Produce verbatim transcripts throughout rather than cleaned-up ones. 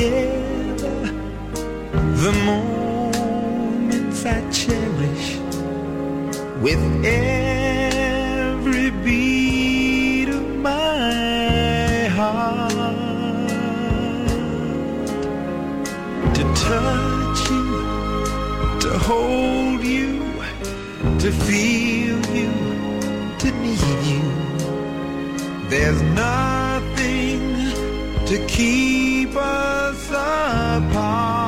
together, the moments I cherish with every beat of my heart. To touch you, to hold you, to feel you, to need you. There's nothing to keep us apart.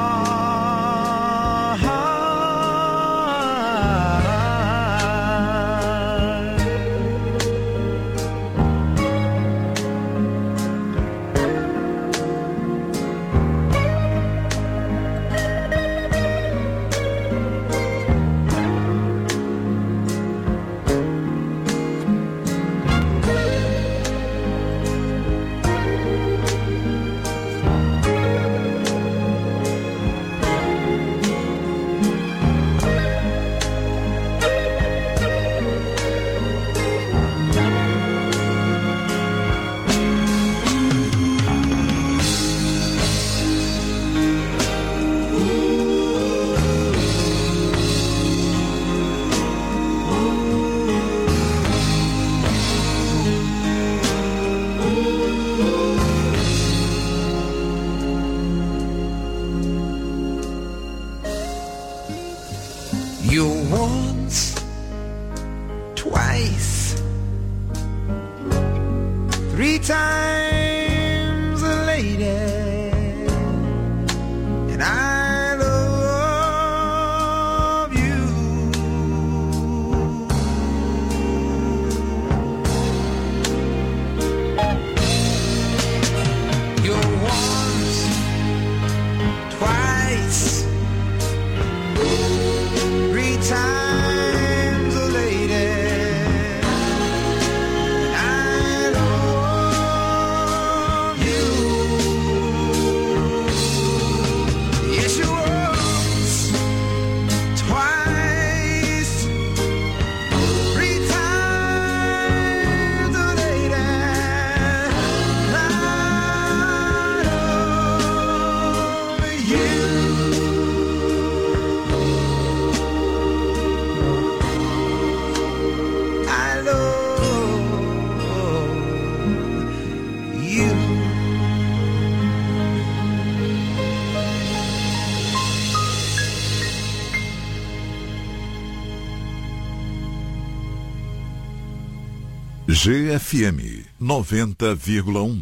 G F M noventa vírgula um.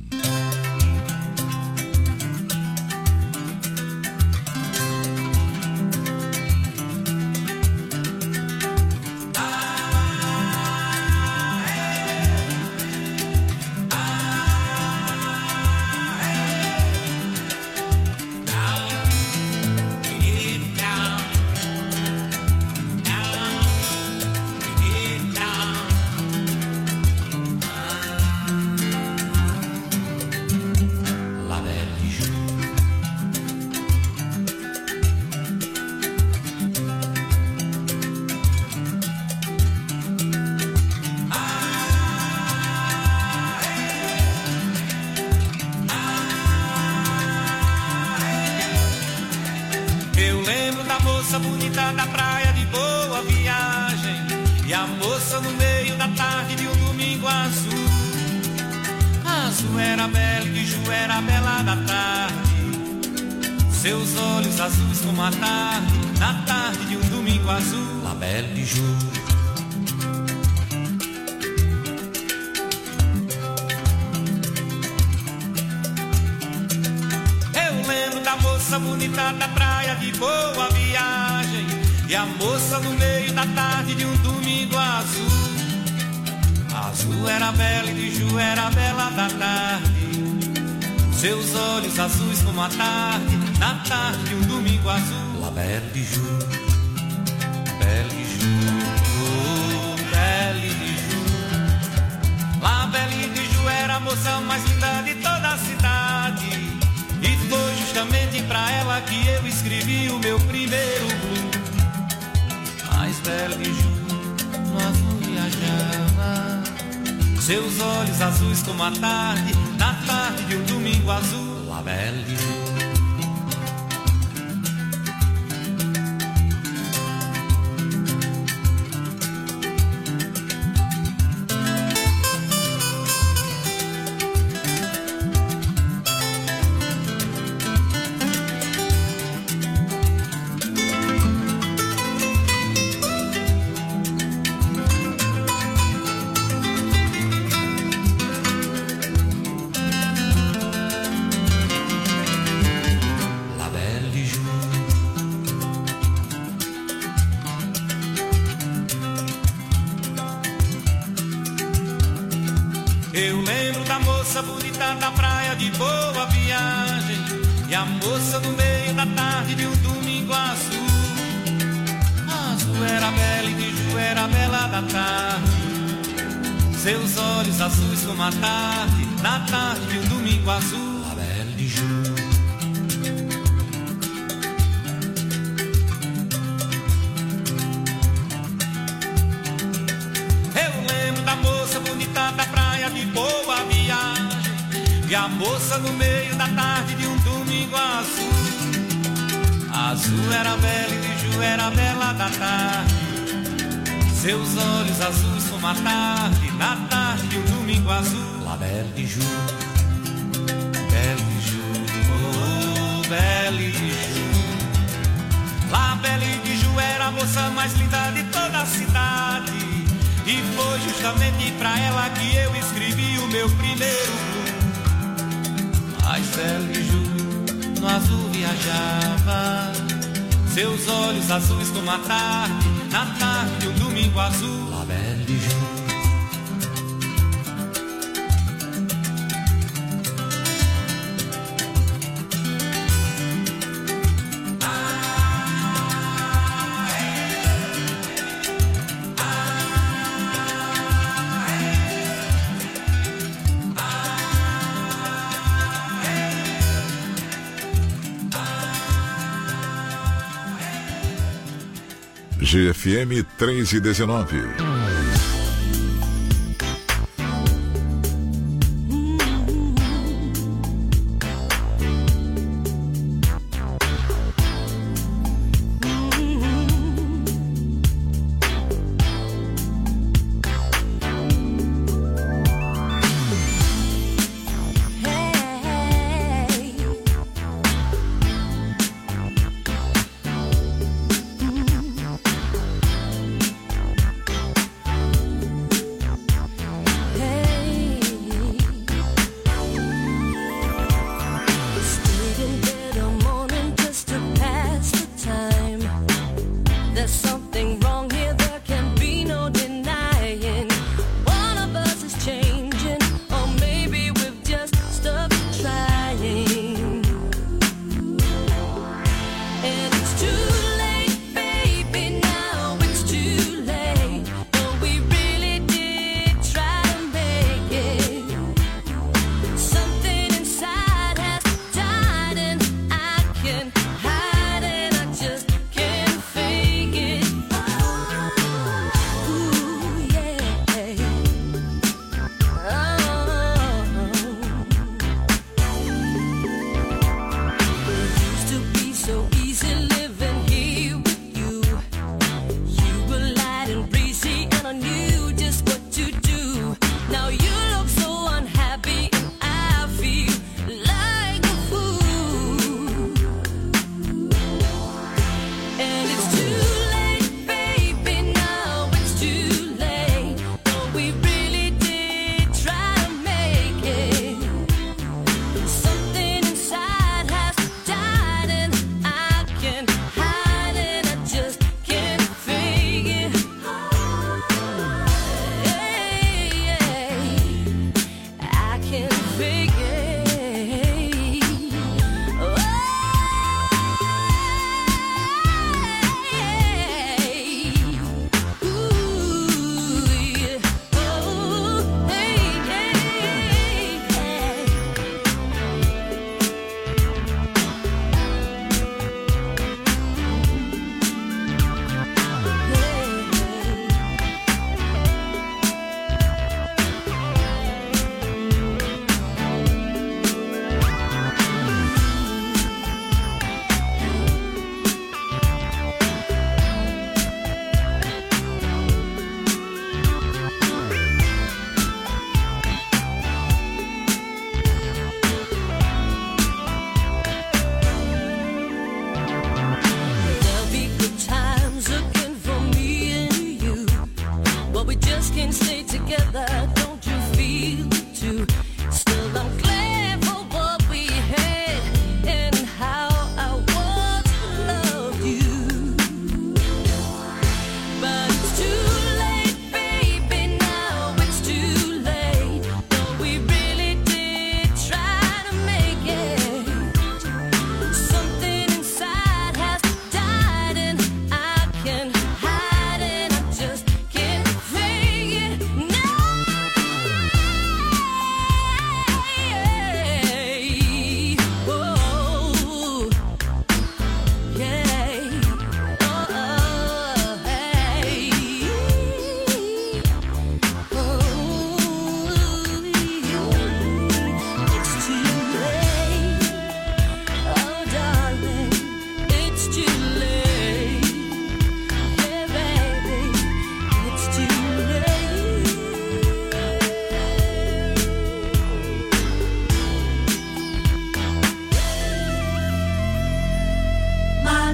Azuis como a tarde, na tarde de um domingo azul. La Belle de Jour, Belle de Jour, oh, Belle de Jour. La Belle de Jour era a moça mais linda de toda a cidade, e foi justamente pra ela que eu escrevi o meu primeiro blues. Mas Belle de Jour no azul viajava, seus olhos azuis como a tarde, na tarde de um domingo azul. La Belle de Jour. da moça bonita da praia de Boa Viagem, e a moça no meio da tarde de um domingo azul. Azul era bela e de Ju era bela da tarde, seus olhos azuis como a tarde, na tarde de um domingo azul. A bela de Ju. Bonita da praia de Boa Viagem, e a moça no meio da tarde de um domingo azul. Azul era bela e de Ju era bela da tarde, seus olhos azuis como a tarde, na tarde de um domingo azul. La Belle de Ju, Belle de Ju, oh Belle de Ju. La Belle de Ju era a moça mais linda de toda a cidade, e foi justamente pra ela que eu escrevi o meu primeiro blues. Mas Belle de Ju no azul viajava, seus olhos azuis como a tarde, na tarde de um domingo azul. La Belle de Ju. G F M três e dezenove. Really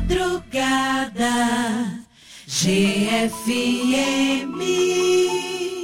madrugada, G F M.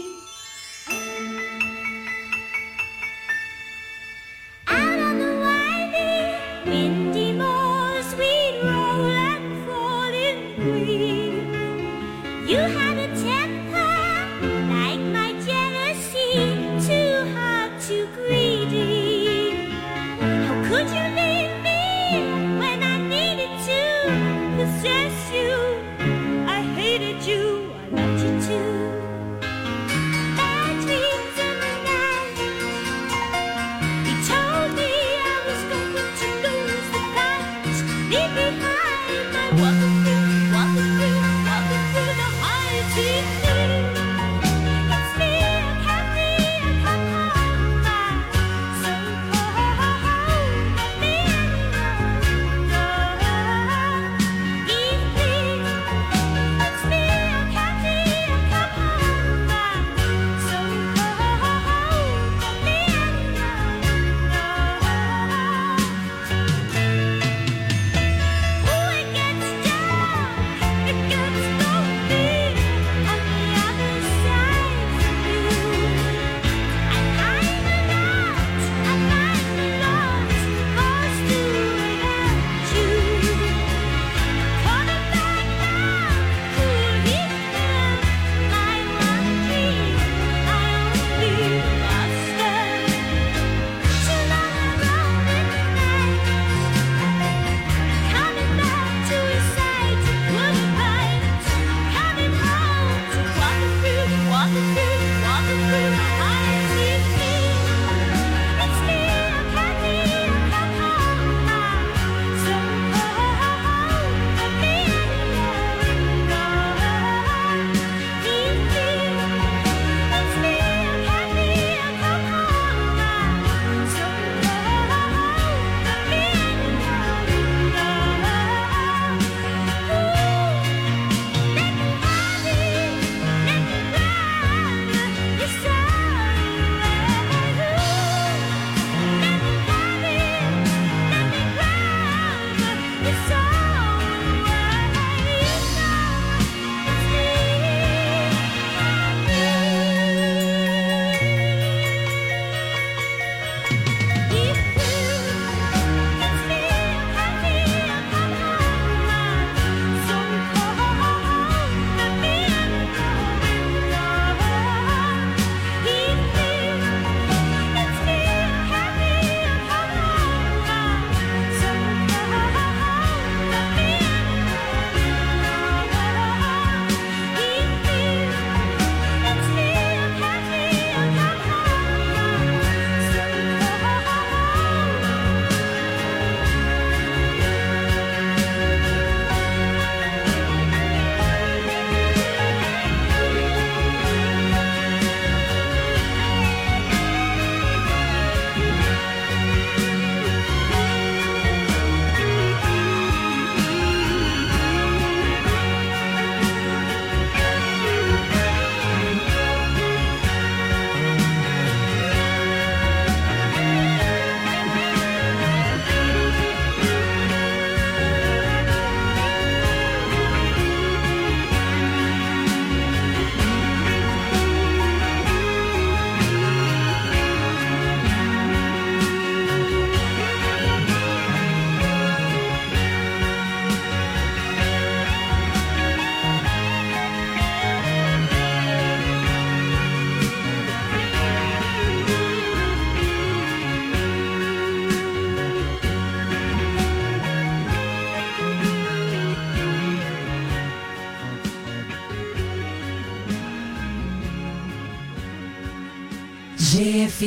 G F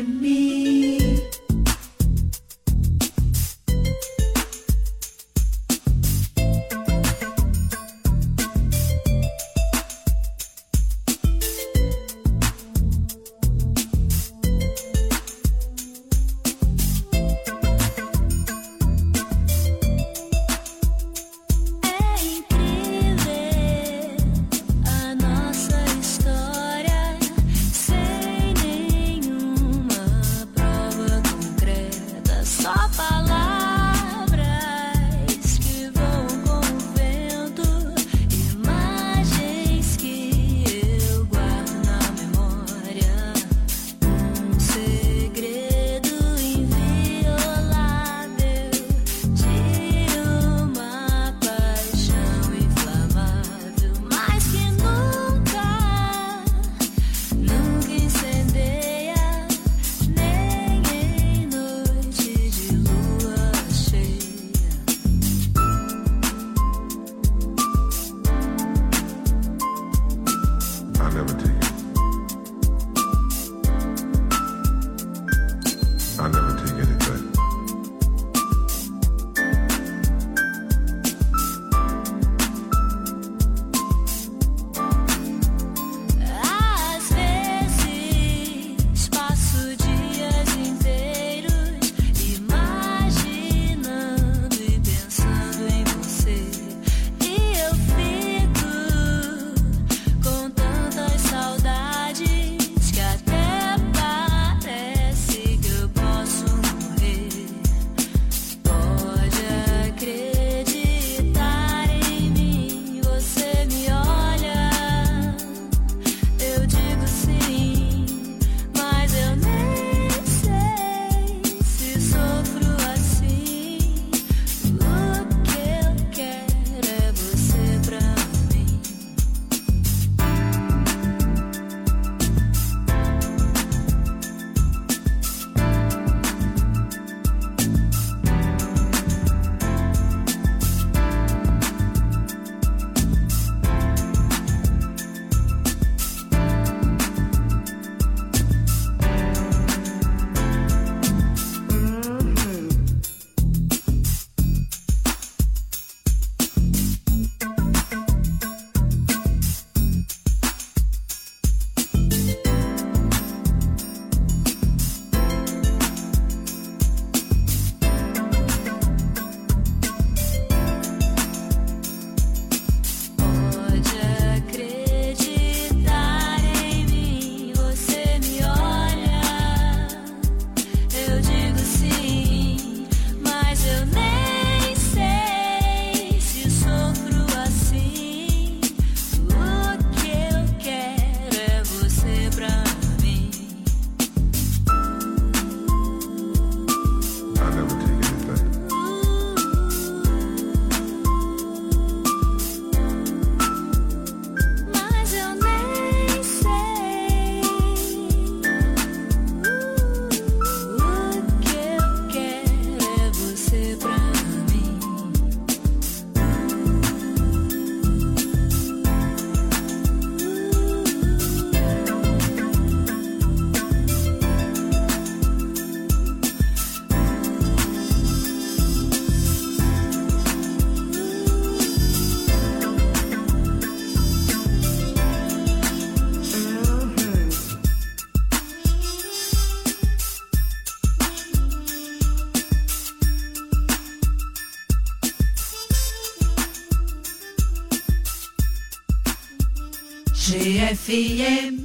M. Sem nenhuma prova. G F M.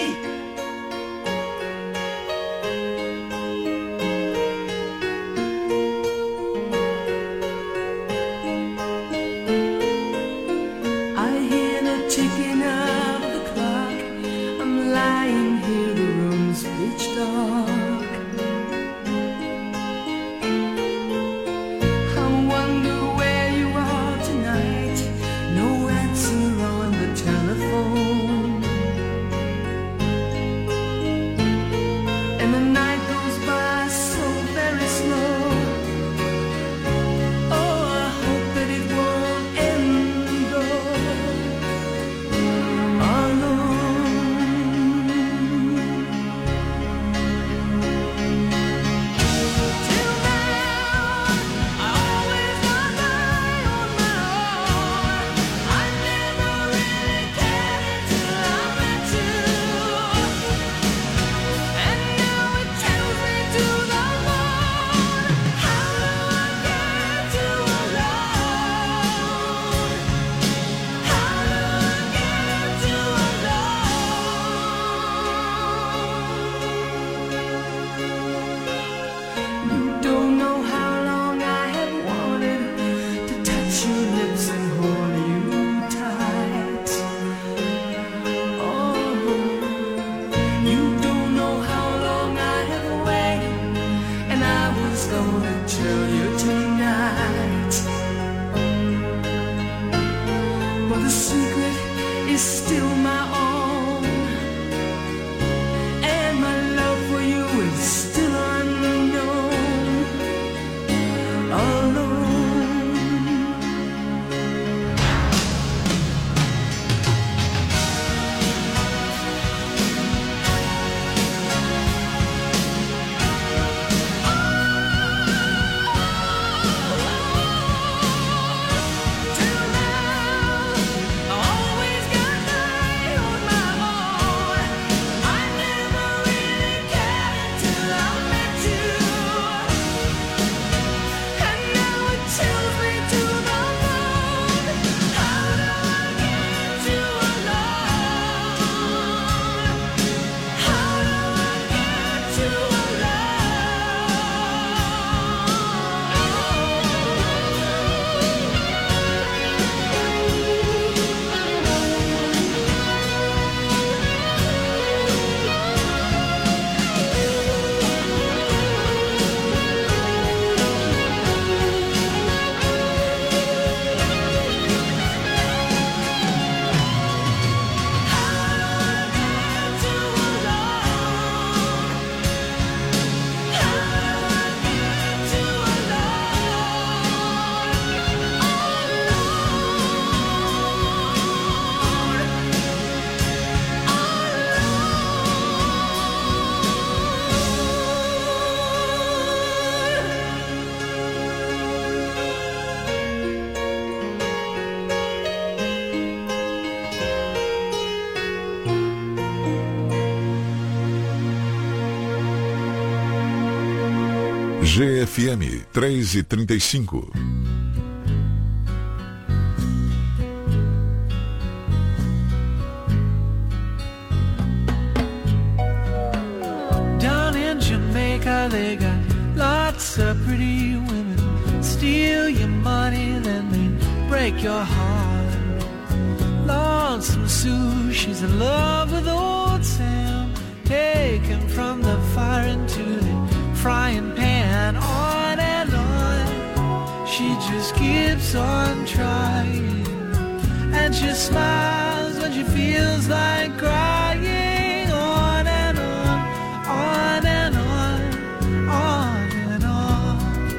G F M três e trinta e cinco. Down in Jamaica they got lots of pretty women. Steal your money, then they break your heart. Lonesome Sue, she's in love with old Sam. Taken from the fire into the frying pan, on and on. She just keeps on trying, and she smiles when she feels like crying. On and on, on and on, on and on.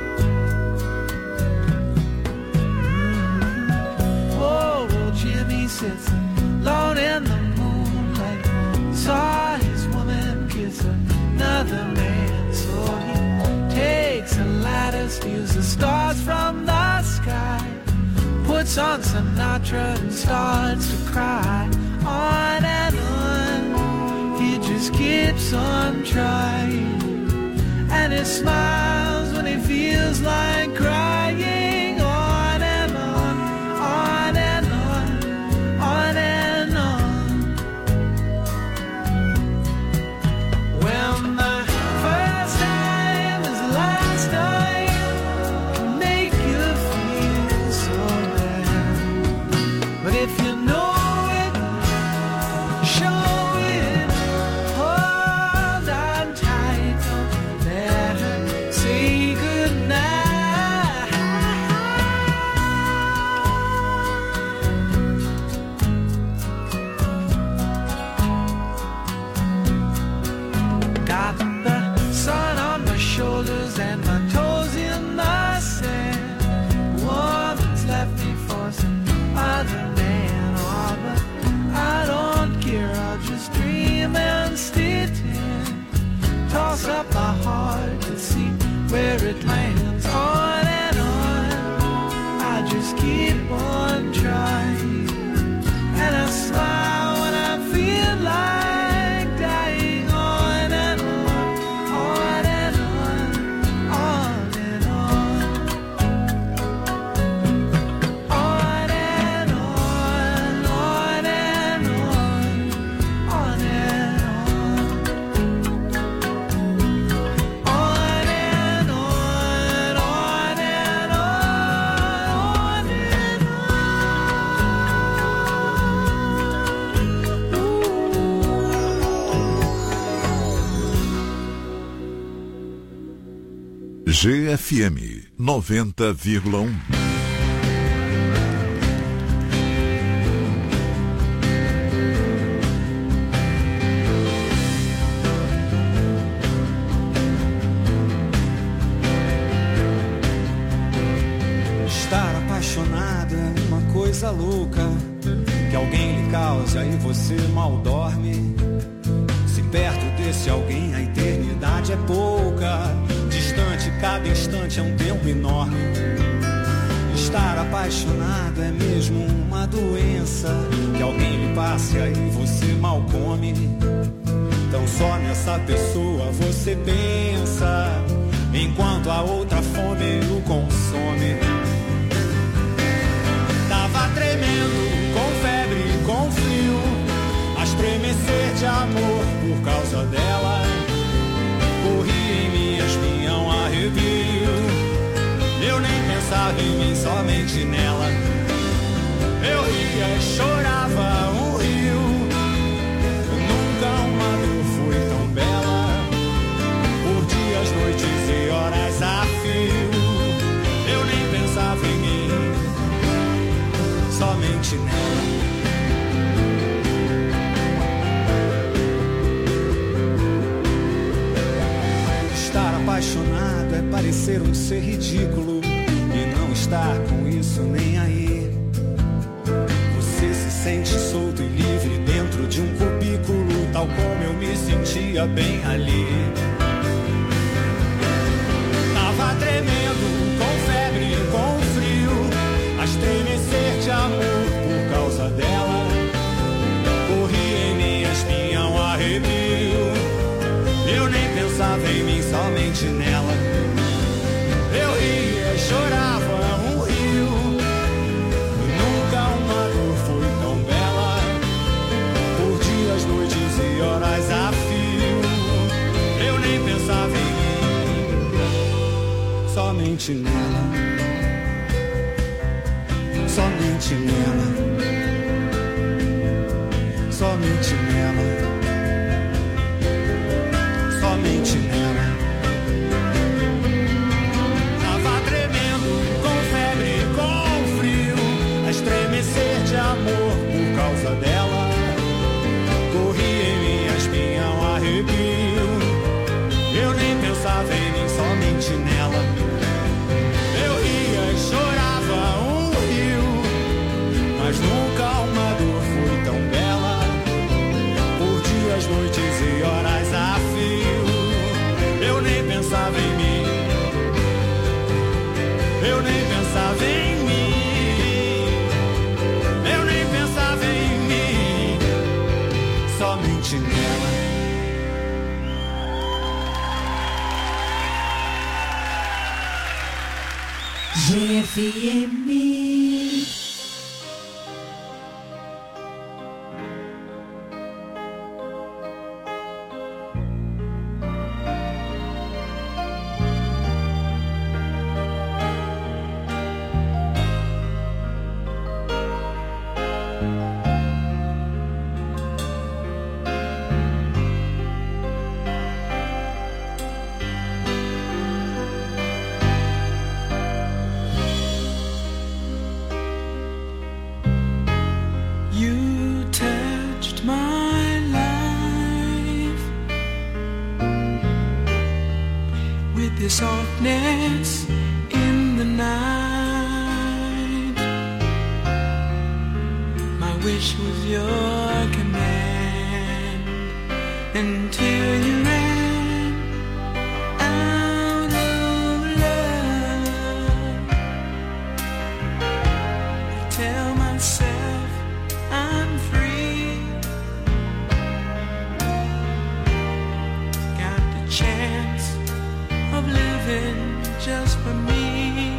Mm-hmm. Oh, well, Jimmy sits alone in the moonlight. He saw his woman kiss another man. Takes a ladder, steals the stars from the sky, puts on Sinatra and starts to cry. On and on, he just keeps on trying, and he smiles when he feels like crying. On and on, on and on, on and on. G F M noventa vírgula um. Estar apaixonado é uma coisa louca que alguém lhe causa e você mal dorme. Se perto desse alguém a eternidade é pouca, distante cada instante é um tempo enorme. Estar apaixonado é mesmo uma doença que alguém lhe passa e aí você mal come. Então só nessa pessoa você pensa, enquanto a outra fome o consome. Tava tremendo, com febre, com frio, a estremecer de amor por causa dela. Corri em mim, espinha um arrepio. Eu nem pensava em mim, somente nela. Eu ria e chorava um rio. Nunca uma dor foi tão bela. Por dias, noites e horas a fio. Eu nem pensava em mim, somente nela. Estar apaixonado é parecer um ser ridículo e não estar com isso nem aí. Você se sente solto e livre dentro de um cubículo, tal como eu me sentia bem ali. Tava tremendo, com febre, com frio, a estremecer de amor por causa dela. Corri em minha espinha um arrepio. Eu nem pensava em mim, somente nela. Eu ria e chorava um rio. Nunca uma dor foi tão bela. Por dias, noites e horas a fio. Eu nem pensava em mim, somente nela. Somente nela. Somente nela. Somente nela. Tava tremendo, com febre, com frio, a estremecer de amor por causa dela. Corri em minha espinha um arrepio. Eu nem pensava em mim, somente nela. Eu ria e chorava um rio, mas nunca uma dor foi tão bela. Por dias, noites e horas a fio. Eu nem pensava em mim. Eu nem pensava em mim. Eu nem pensava em mim, somente nela. G F M. Softness in the night. My wish was your command until you ran out of love. I tell myself I'm free. Got the chance of living just for me.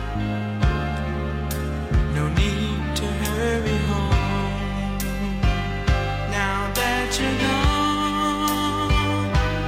No need to hurry home now that you're gone.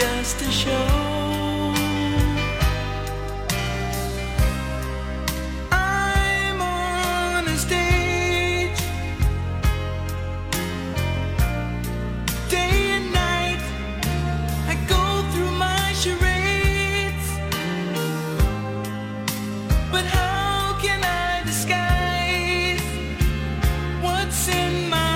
just a show. I'm on a stage, day and night. I go through my charades, but how can I disguise what's in my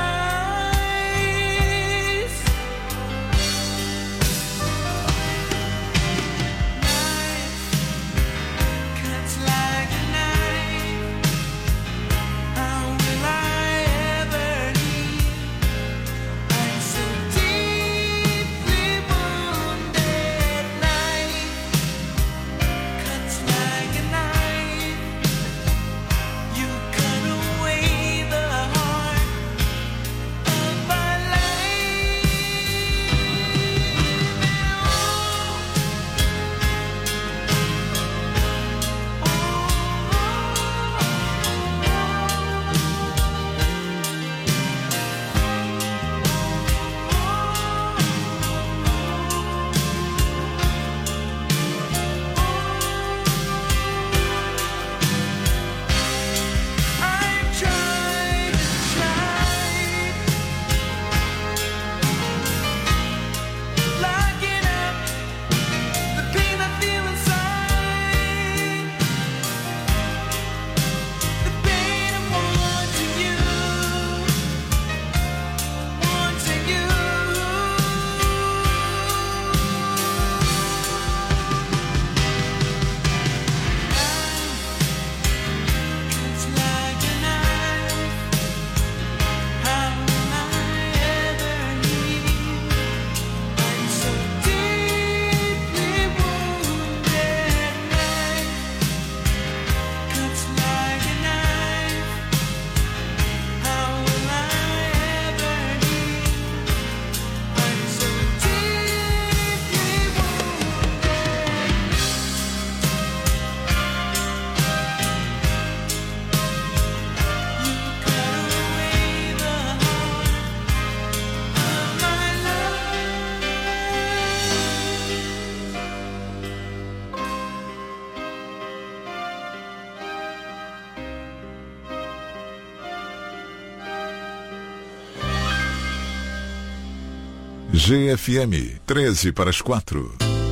G F M, treze para as quatro.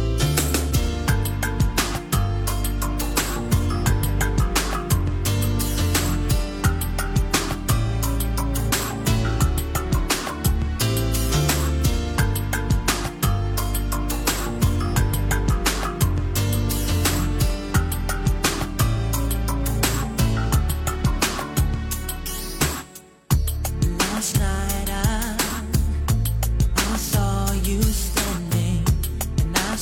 Last night I, I saw you standing, and I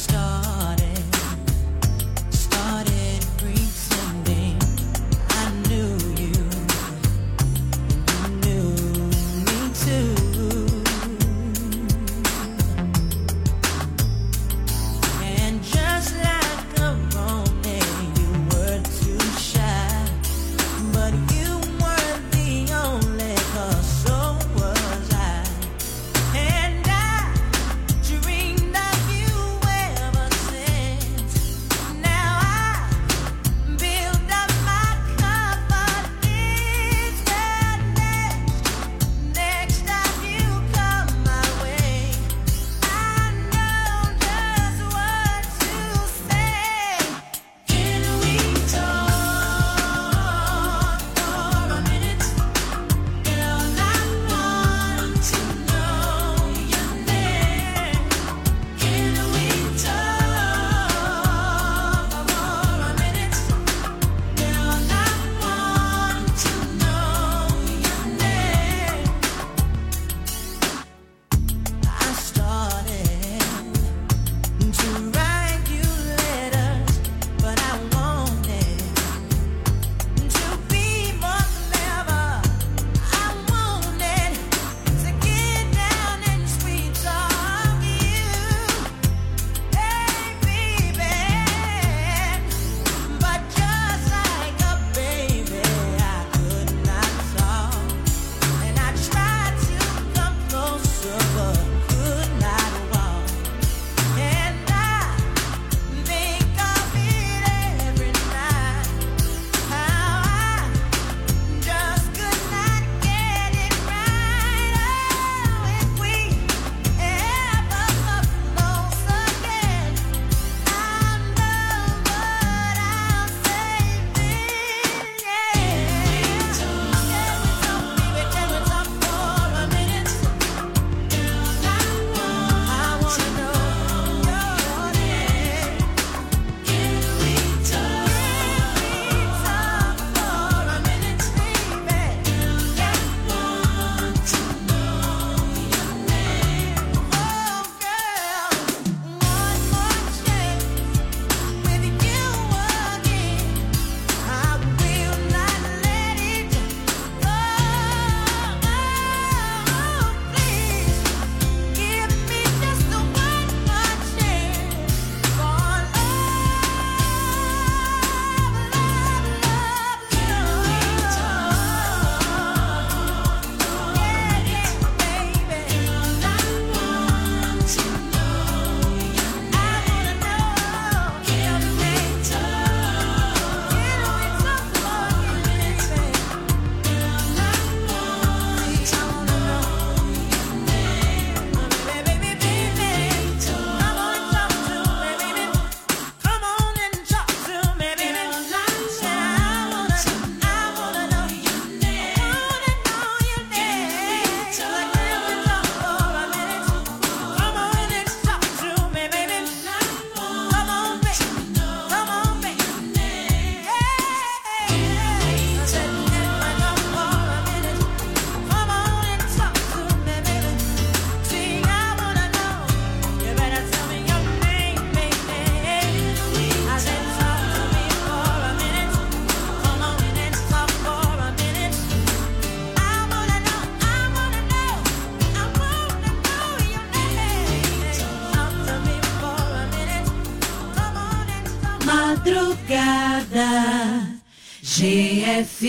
madrugada, G F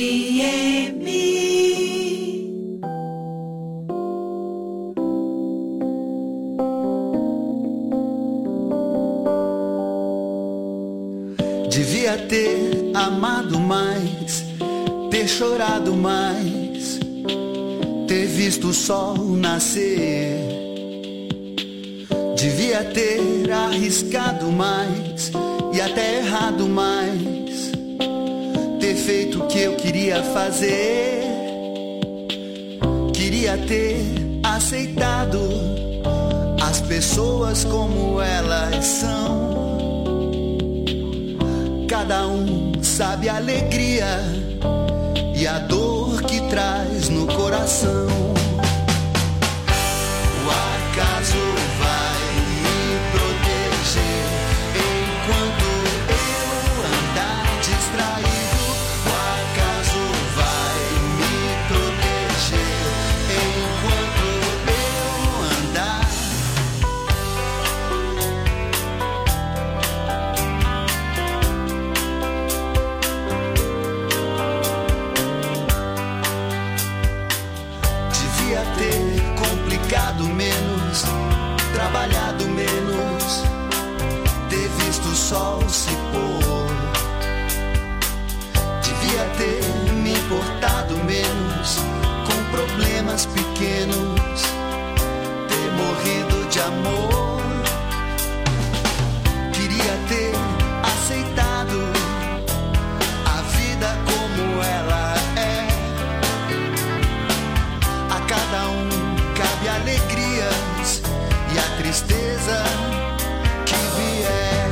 M. Devia ter amado mais, ter chorado mais, ter visto o sol nascer. Devia ter arriscado mais e até errado mais, ter feito o que eu queria fazer. Queria ter aceitado as pessoas como elas são. Cada um sabe a alegria e a dor que traz no coração. O acaso vai me proteger enquanto eu andar distraído. O acaso vai me proteger enquanto eu andar. Ter complicado menos, trabalhado menos, ter visto o sol se pôr. Devia ter me importado menos com problemas pequenos, ter morrido de amor. Queria ter aceitado a vida como ela é. Cada um cabe alegrias e a tristeza que vier.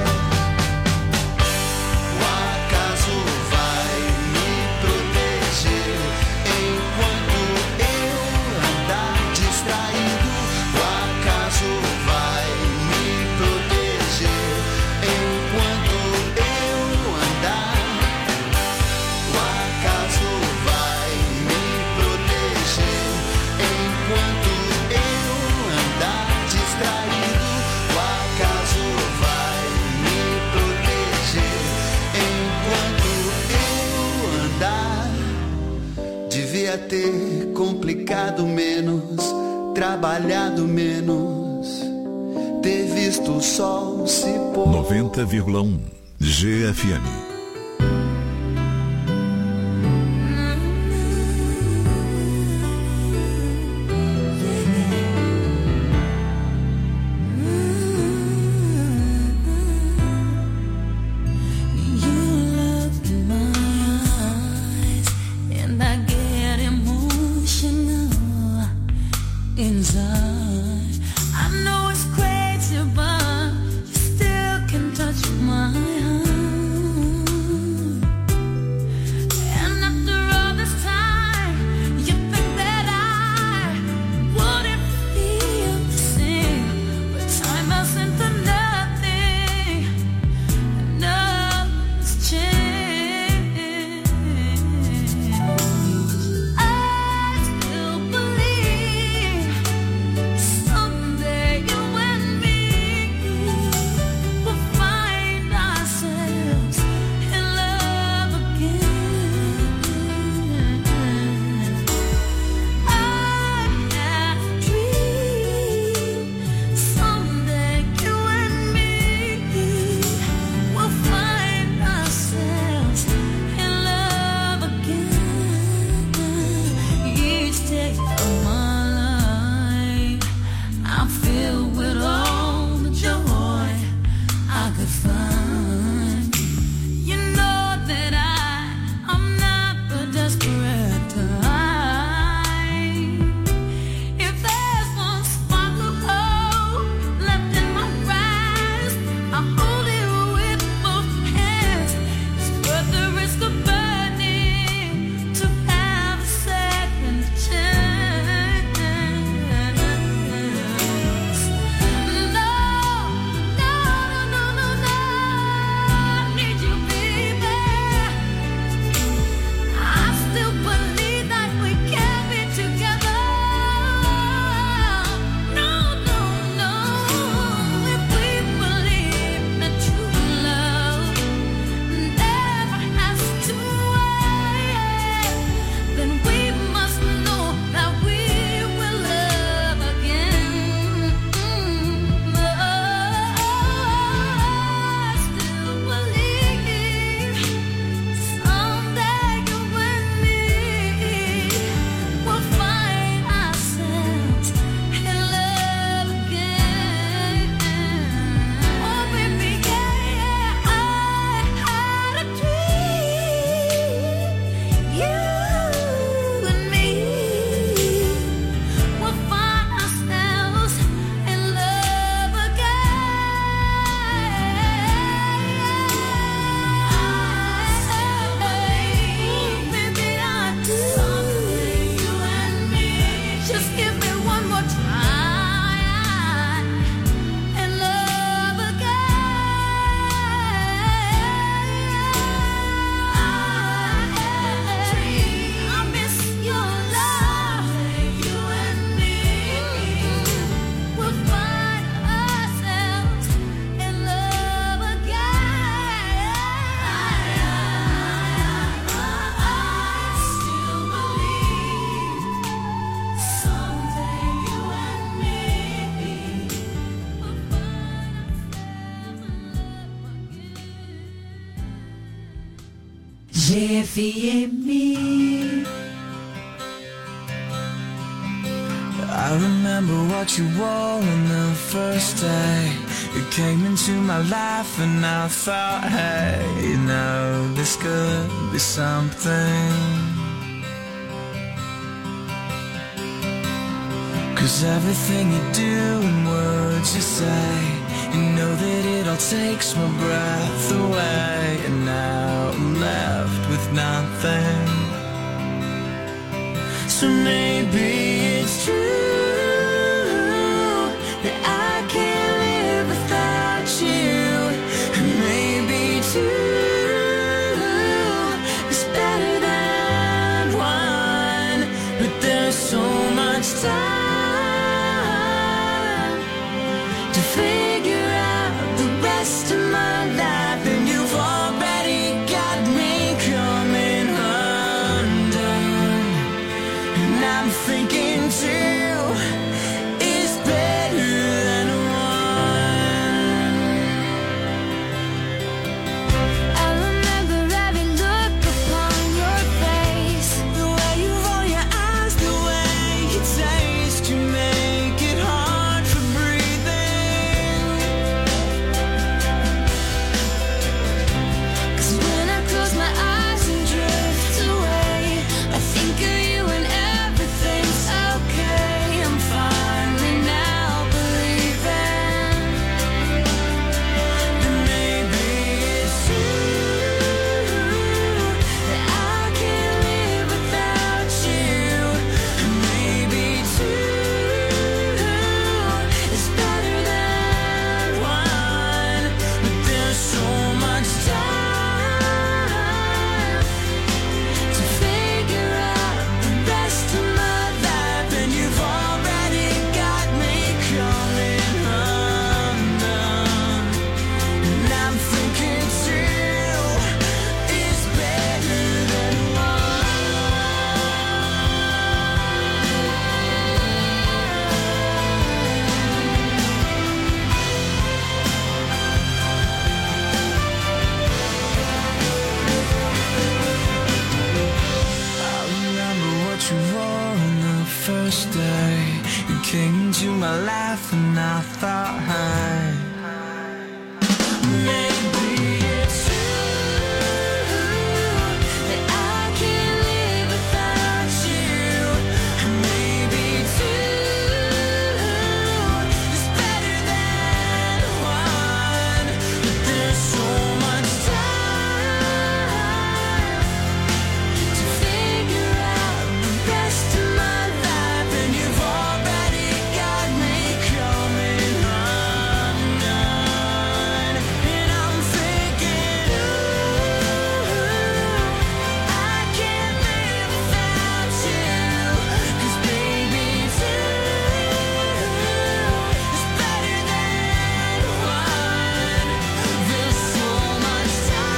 O acaso vai me proteger enquanto eu andar distraído. O acaso vai me proteger enquanto eu andar. O acaso vai me proteger enquanto eu andar distraído. O acaso vai me proteger enquanto eu andar. Devia ter complicado menos, trabalhado menos, ter visto o sol se pôr. noventa vírgula um G F M. Inside, I know it's crazy, but you still can touch my heart. G F M. I remember what you wore on the first day. You came into my life and I thought, hey, you know, this could be something. 'Cause everything you do and words you say, you know that it all takes my breath away. And now I'm left with nothing. So maybe it's true that I can't live without you. And maybe two is better than one. But there's so much time to figure out the rest of my life. And you've already got me coming undone. And I'm thinking two is better than one. I remember every look upon your face, The way you roll your eyes, the way you taste, you make it hard for breathing. 'cause when I close my eyes and drift away, I think of you and everything's okay. I'm finally now believing. And maybe it's true That I can't live without you. and maybe two It's better than one. But there's so much time to figure out the rest of my life. and you've already got me coming undone. And I'm thinking two is better than I remember what you wore on the first day. You came into my life and I thought, hey, maybe it's That I can't live without you. and maybe two It's better than one. But there's so much time to figure out the rest of my life. and you've already got me coming undone. And I'm thinking, I can't live without you. 'Cause baby, two is better than one. there's so much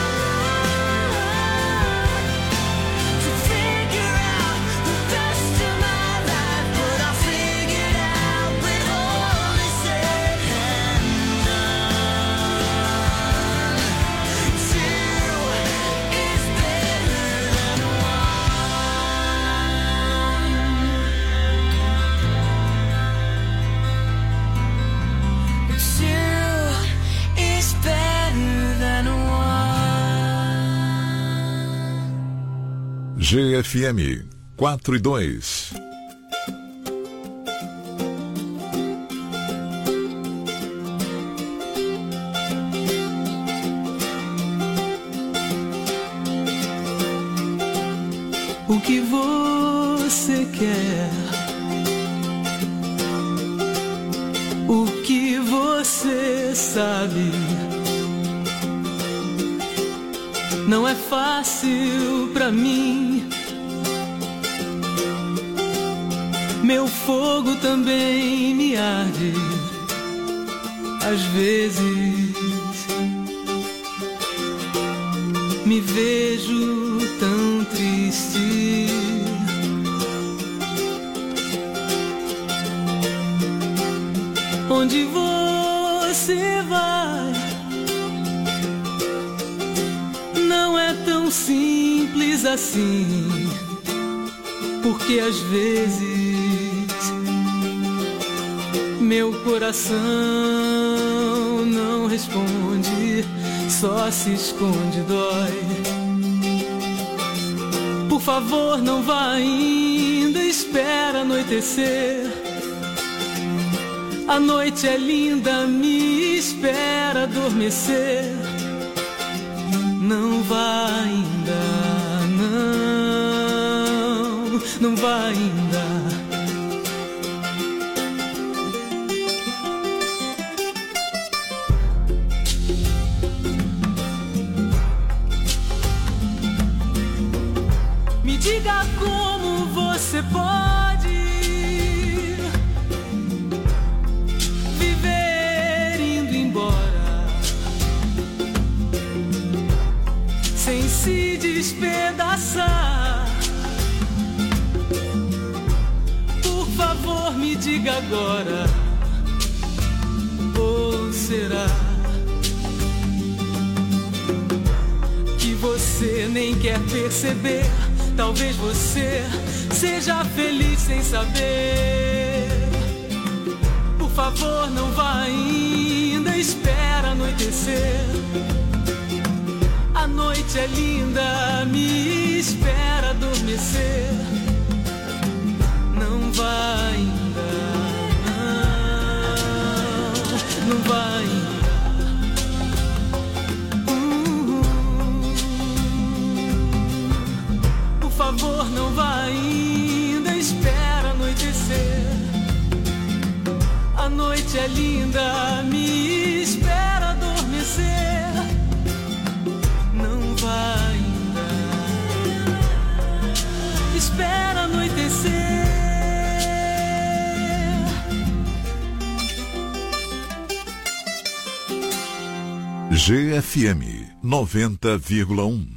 Time to figure out the rest of my life. but I figured out when all is said and done. Two is better than one. Two is better than one. G F M quatro e dois. O que você quer? O que você sabe? Não é fácil pra mim. Meu fogo também me arde. Às vezes me vejo tão triste. Onde você vai? Não é tão simples. diz assim, porque às vezes meu coração não responde, só se esconde, dói. Por favor, não vá ainda, espera anoitecer. A noite é linda, me espera adormecer. Não vá ainda, não, não vá ainda. Me diga como você pode viver indo embora sem se despedaçar. Por favor, me diga agora, ou será que você nem quer perceber? Talvez você seja feliz sem saber. Por favor, não vá ainda, espera anoitecer. A noite é linda, me espera adormecer. Não vá ainda, não, não vá ainda. Por favor, não vá ainda, espera anoitecer. A noite é linda, me espera adormecer. Não vá ainda, espera anoitecer. G F M noventa vírgula um.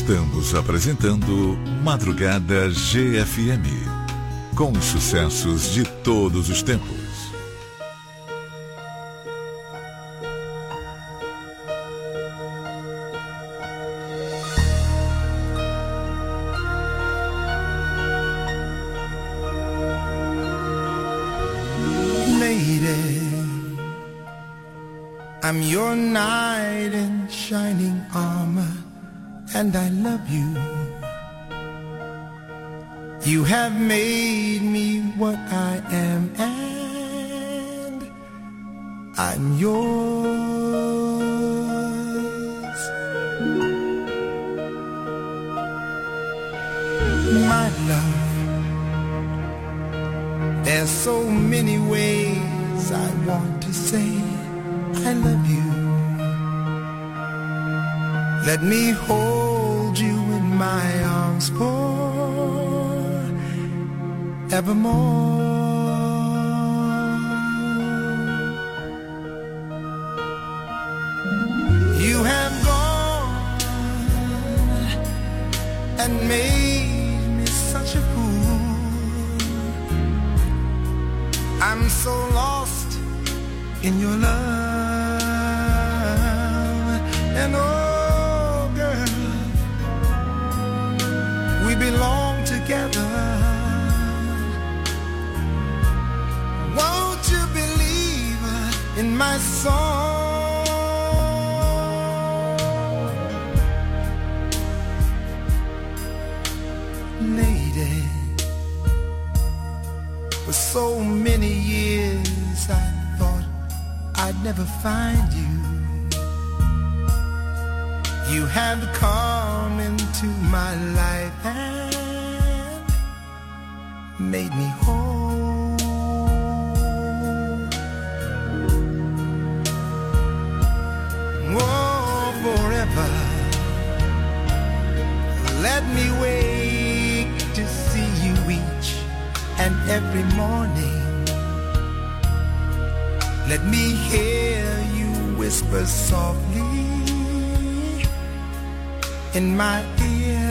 Estamos apresentando Madrugada G F M, com os sucessos de todos os tempos. I'm your knight in shining armor, and I love you. You have made me what I am, and I'm yours. My love, there's so many ways I want to say I love you. Let me hold you in my arms forevermore. You have gone and made me such a fool. I'm so lost in your love. And oh girl, we belong together. Won't you believe in my song? Lady, for so many years I thought I'd never find you. You have come into my life and made me whole. Oh, forever, let me wake to see you each and every morning. Let me hear you whisper softly in my ear.